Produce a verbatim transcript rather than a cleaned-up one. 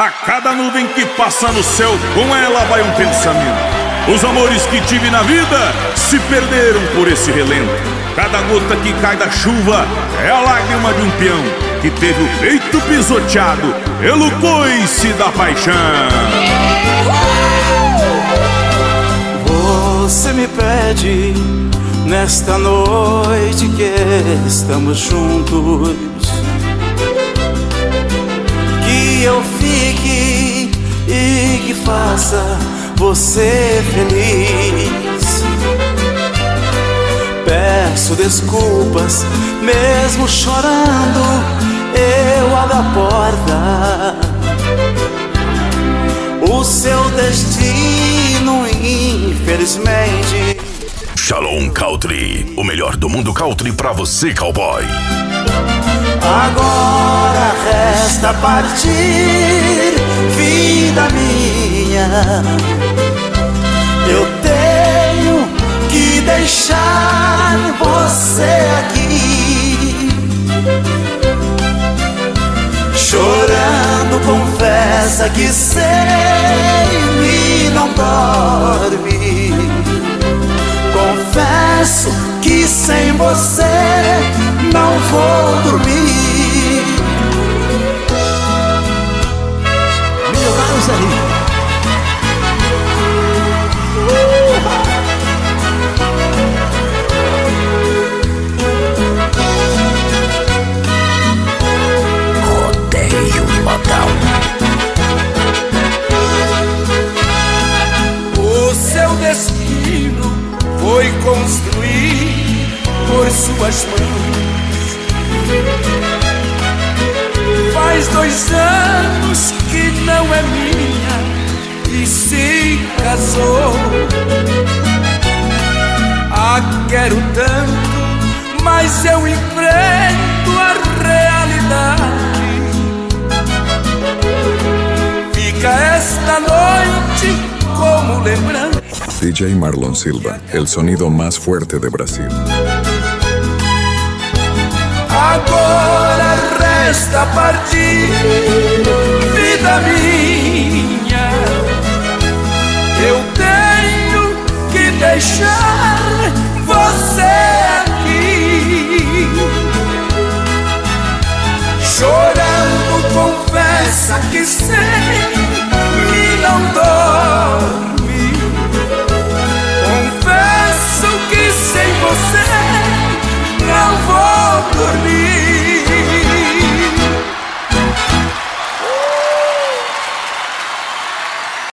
A cada nuvem que passa no céu, com ela vai um pensamento. Os amores que tive na vida se perderam por esse relento. Cada gota que cai da chuva é a lágrima de um peão que teve o peito pisoteado pelo coice da paixão. Você me pede nesta noite que estamos juntos, que eu fique e que faça você feliz. Peço desculpas, mesmo chorando, eu abro a porta. O seu destino, infelizmente. Shalom Country, o melhor do mundo country pra você, cowboy. Agora resta partir, vida minha. Eu tenho que deixar você aqui. Chorando, confessa que sem mim não dorme. Confesso que sem você não vou dormir. Milionários aí. Rodeio Modão. O seu destino foi construir por suas mãos. Faz dois anos que não é minha e se casou. Ah, quero tanto, mas eu enfrento a realidade. Fica esta noite como lembrança. D J Marlon Silva, el sonido más fuerte de Brasil. Agora resta partir, vida minha. Eu tenho que deixar você aqui. Chorando, confessa que sem